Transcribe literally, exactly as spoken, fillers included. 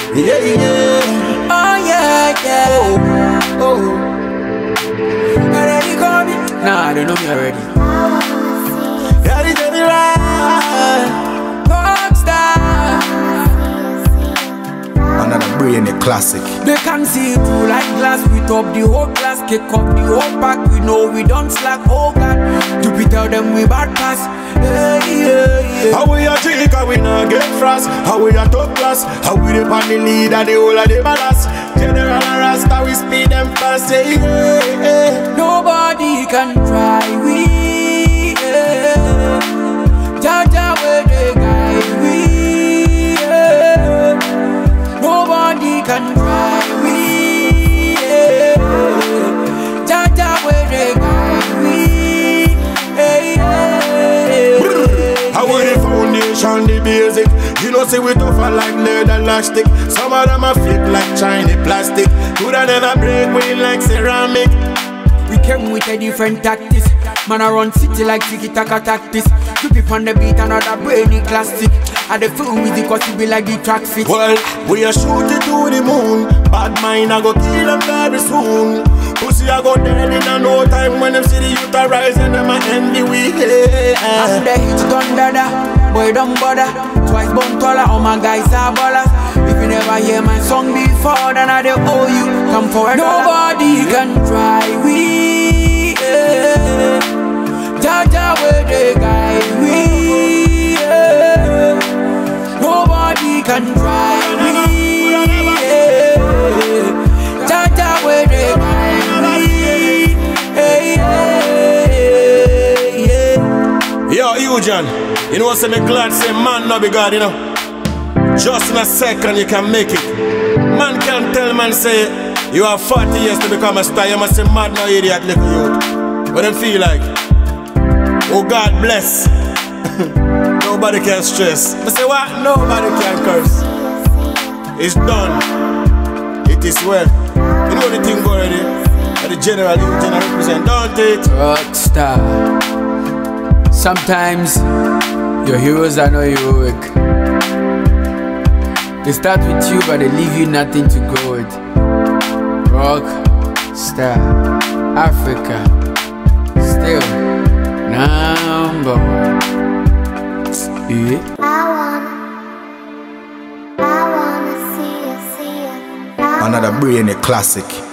Yeah, yeah. Oh yeah, yeah. Oh, You ready, call me? Nah, they know me already. yeah, this is right. Rockstar. Another brainy classic. They can see through like glass. We top the whole class, kick up the whole pack. We know we don't slack, oh God. Jupiter them we bad pass. Yeah, yeah, yeah. How we a drink and we not get frost? How we a top class? How we the pan the lead and the whole of the ballast? General and Rasta we speed them fast. Yeah, yeah, yeah. Nobody can try we. Yeah. Jaja where they guide we. Yeah. Nobody can try we. Yeah. Jaja where they guide we. Yeah, yeah. How we the foundation, the basic. You know, say we tougher like leather elastic. Some of them are flip like Chinese plastic. Coulda never break we like ceramic. We came with a different tactics. Man, I run city like tiki-taka tactics. You be on the beat, another brainy classic. I the fool with the cause it be like the track fit. Well, we are shooting to the moon. Bad mind, I go kill them very soon. Pussy, I go dead in a no time. When them see the youth a rise and them a envy we hate. And the hits done dada, boy don't bother. Twice born taller, all my guys are ballers. If you never hear my song before, then I dey owe you. Come forward. Nobody can try we. Yeah. Jaja where they guide we. Yeah. Nobody can try we. Yeah. Jaja where they guide we. Hey, yeah, yeah. Yo, Eugen, you know what's in the glad say man no be God, you know. Just in a second you can make it. Man can tell man say you have forty years to become a star. You must say mad no idiot little youth. What them feel like? Oh God bless. Nobody can stress. I say what? Nobody can curse. It's done. It is well. You know the thing already. The general Eugen represent, don't it? Rockstar. Sometimes your heroes are not heroic. They start with you but they leave you nothing to go with. Rockstar Africa still number one. Yeah. I wanna, I wanna see you, see you. Another brainy classic.